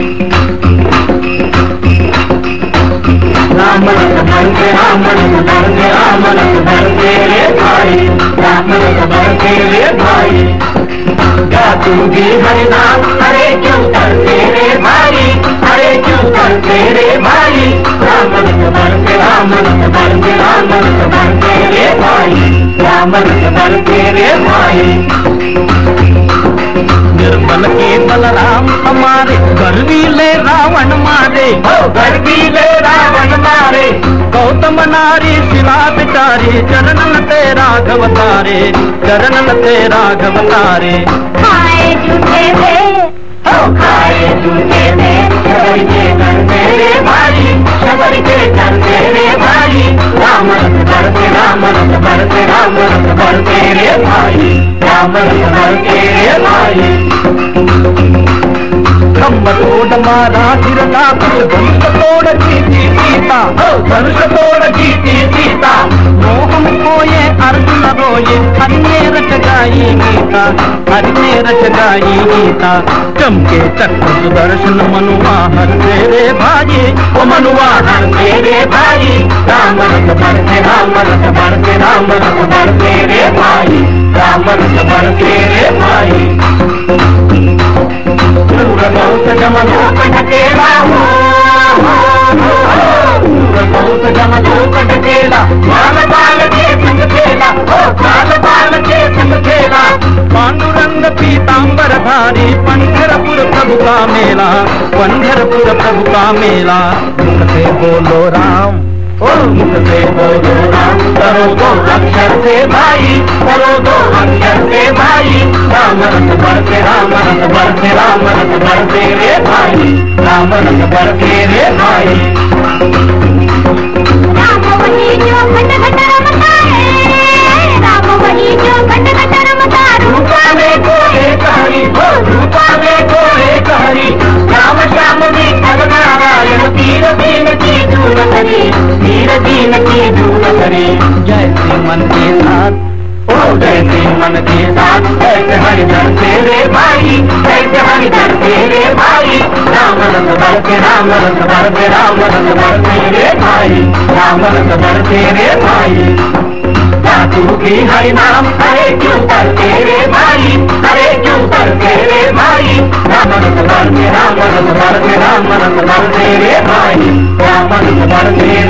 राम रस बरसे राम रस बरसे राम रस बरसे रे भाई, राम रस बरसे रे भाई। क्या तू भी हरि नाम हरे क्यों करते रे भाई, हरे क्यों करते रे भाई। राम रस बरसे राम रस बरसे राम रस बरसे रे भाई, राम रस बरसे रे भाई। निर्बल के बलराम हमारे, गर्वीले रावण मारे, गर्वीले रावण मारे। गौतम नारी शिला बिचारी, चरणन ते राघव तारे, चरणन ते राघव तारे। खाए झूठे थे, खाए झूठे थे, शबर के करते रे भाई, शबर के करते रे भाई। राम रस बरसे राम रस बरसे राम रस बरसे रे भाई, राम रस बरसे रे भाई। खम्भ तोड़ मारा गिरना कुछ, धनुष तोड़ जीती सीता, धनुष तोड़ जीती सीता। मोह को ये अर्जुन रोए, हरि ने रच गाई गीता, हरि ने रच गाई गीता। चमके चक्र सुदर्शन मनुआ हरते रे भाई, ओ मनुआ हरते रे भाई। राम रस बरसे राम रस बरसे राम रस बरसे रे भाई, राम रस बरसे रे भाई। जमलोक ढकेला जमलोक ढकेला, बाल बाल के संग खेला, बाल बाल के संग खेला। पांडुरंग पीतांबर धारी, पंढरपुर प्रभु का मेला, पंढरपुर प्रभु का मेला। मुख से बोलो राम, मुख से बोलो राम, करो दो अक्षर से भाई, करो दो अक्षर से भाई। राम रस बरसे राम रस बरसे राम रस बरसे रे भाई, राम रस बरसे रे भाई। राम वही जो घट घट रमता है, राम वही जो घट घट रमता। रूपा में कोई कहरी, रूपा में कोई कहरी। श्याम श्याम भी नारायण, तीर दीन की दूर करी, तीर दीन की दूर करी। जैसे मन के साथ, जैसे मन के साथ, ऐसे हरिधर से रे भाई, ऐसे हरिधर से रे भाई। राम रस बरसे राम रस बरसे राम रस बरसे रे भाई, राम रस बरसे रे भाई। तू भी हरि नाम हरे क्यों करते रे भाई, हरे क्यों करते रे भाई। राम रस बरसे राम रस बरसे राम रस बरसे रे भाई, राम रस बरसे